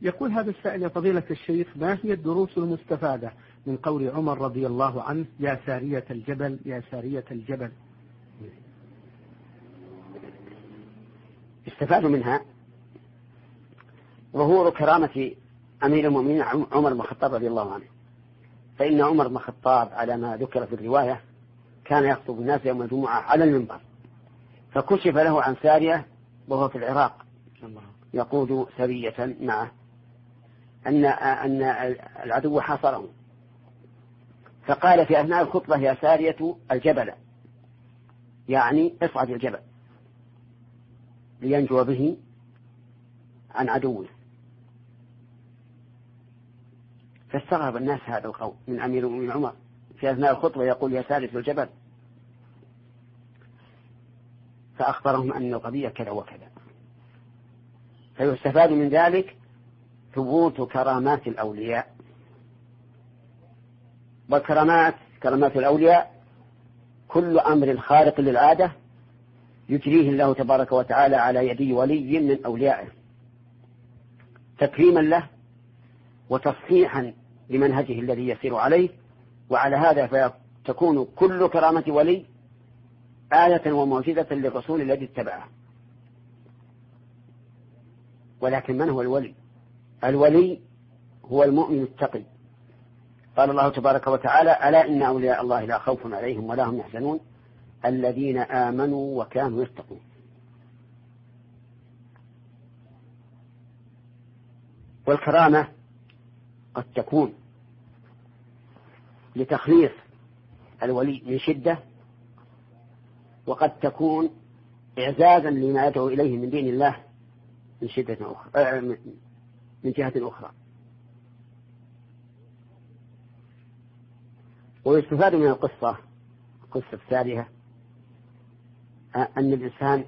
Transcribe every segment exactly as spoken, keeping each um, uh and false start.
يقول هذا السائل: يا فضيلة الشيخ، ما هي الدروس المستفادة من قول عمر رضي الله عنه: يا سارية الجبل يا سارية الجبل؟ استفادوا منها ظهور كرامة أمير المؤمنين عمر بن الخطاب رضي الله عنه. فإن عمر بن الخطاب على ما ذكر في الرواية كان يخطب الناس يوم الجمعة على المنبر، فكشف له عن سارية وهو في العراق يقود سرية معه أن أن العدو حاصره، فقال في أثناء الخطبة: يا سارية الجبل، يعني اصعد الجبل لينجو به عن عدوه. فاستغرب الناس هذا القول من أمير المؤمنين عمر في أثناء الخطبة يقول: يا سارية الجبل، فأخبرهم أن القضية كذا وكذا. فيستفاد من ذلك ثبوت كرامات الأولياء، والكرامات كرامات الأولياء كل أمر خارق للعادة يجريه الله تبارك وتعالى على يدي ولي من أوليائه تكريما له وتصحيحا لمنهجه الذي يسير عليه، وعلى هذا فتكون كل كرامة ولي آية ومعجزة للرسول الذي اتبعه. ولكن من هو الولي؟ الولي هو المؤمن التقي. قال الله تبارك وتعالى: ألا إن أولياء الله لا خوف عليهم ولا هم يحزنون الذين آمنوا وكانوا يتقون. والكرامة قد تكون لتخليص الولي من شدة، وقد تكون إعزازا لما يدعو إليه من دين الله من شدة أخرى من جهة أخرى. ويستفاد من القصة القصة الثالثة أن الإنسان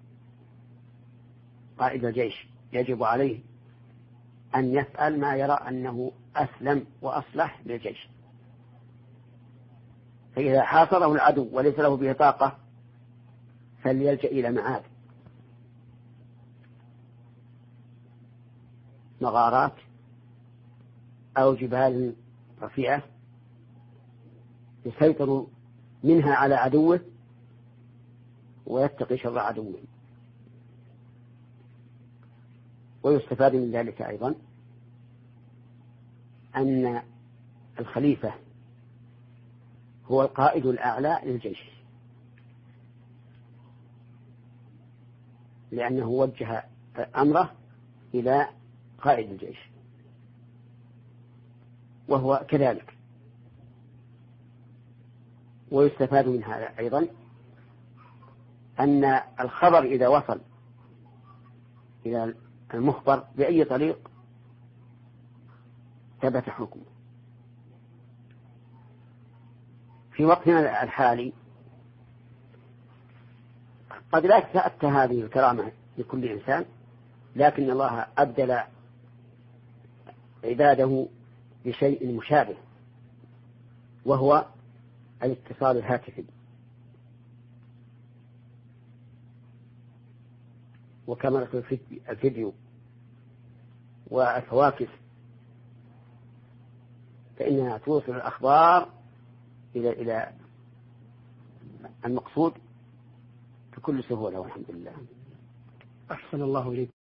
قائد الجيش يجب عليه أن يفعل ما يرى أنه أسلم وأصلح للجيش، فإذا حاصره العدو وليس له به طاقة فليلجأ إلى معاد مغارات أو جبال رفيعة يسيطر منها على عدوه ويتقي شر عدوه. ويستفاد من ذلك أيضا أن الخليفة هو القائد الأعلى للجيش، لأنه وجه أمره إلى قائد الجيش، وهو كذلك. ويستفاد من هذا أيضا أن الخبر إذا وصل إلى المخبر بأي طريق ثبت حكمه. في وقتنا الحالي قد لا تأتى هذه الكرامة لكل إنسان، لكن الله أبدل عباده بشيء مشابه، وهو الاتصال الهاتفي. وكاميرا الفيديو والهواتف فإنها توصل الأخبار إلى إلى المقصود بكل سهولة، والحمد لله. أحسن الله إليك.